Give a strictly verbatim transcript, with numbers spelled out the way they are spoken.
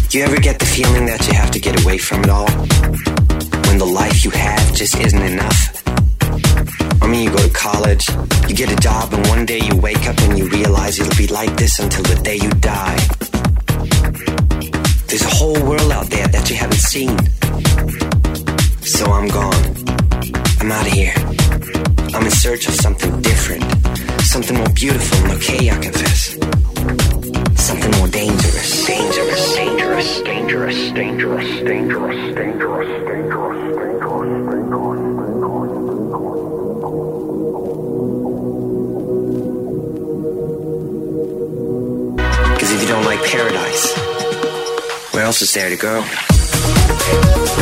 You ever get the feeling that you have to get away from it all? When the life you have just isn't enough? I mean, you go to college, you get a job, and one day you wake up and you realize it'll be like this until the day you die. There's a whole world out there that you haven't seen. So I'm gone. I'm out of here. I'm in search of something different. Something more beautiful and okay, I confess. Something more dangerous. Dangerous, dangerous, dangerous, dangerous, dangerous, dangerous, dangerous, dangerous, dangerous. Because if you don't like paradise, where else is there to go?